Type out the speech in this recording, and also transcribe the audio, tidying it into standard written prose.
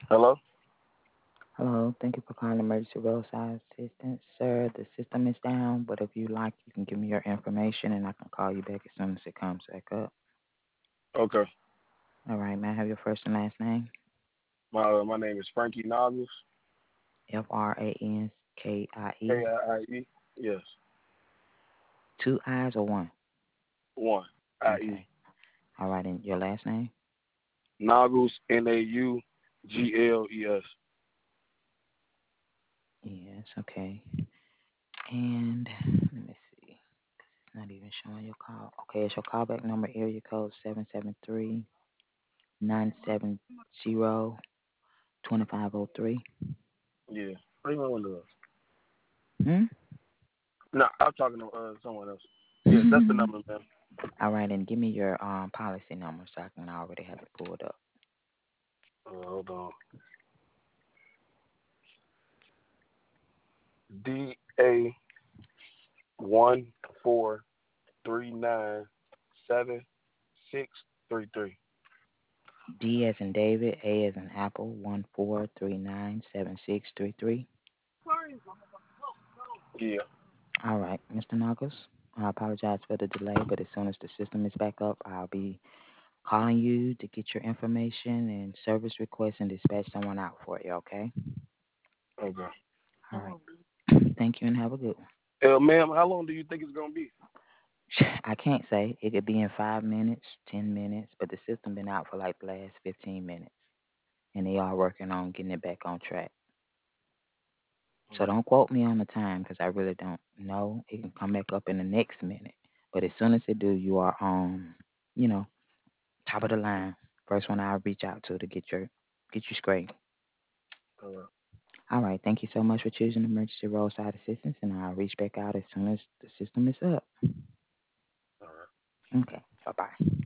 Hello? Hello, thank you for calling Emergency Roadside Assistance. Sir, the system is down, but if you like, you can give me your information and I can call you back as soon as it comes back up. Okay. All right, may I have your first and last name? My name is Frankie Noggles. Frankie. K-I-I-E. Yes. Two I's or one? One. I-E. Okay. All right, and your last name? Noggles, Naugles. Yes, okay. And let me see. It's not even showing your call. Okay, it's your callback number, area code 773-970-2503. Yeah. What do you want to do? Hmm? No, I'm talking to someone else. Yes, that's the number, man. All right, and give me your policy number so I can already have it pulled up. Hold on. DA 14397633. D as in David, A as in Apple, 14397633. Yeah. All right, Mr. Knuckles. I apologize for the delay, but as soon as the system is back up, I'll be calling you to get your information and service request and dispatch someone out for you, okay? Okay. All right. Thank you and have a good one. Ma'am, how long do you think it's gonna be? I can't say. It could be in 5 minutes, 10 minutes, but the system been out for like the last 15 minutes, and they are working on getting it back on track. So don't quote me on the time because I really don't know. It can come back up in the next minute, but as soon as it do, you are on, you know, top of the line. First one I'll reach out to get you straight. All right. All right. Thank you so much for choosing emergency roadside assistance, and I'll reach back out as soon as the system is up. All right. Okay. Bye bye.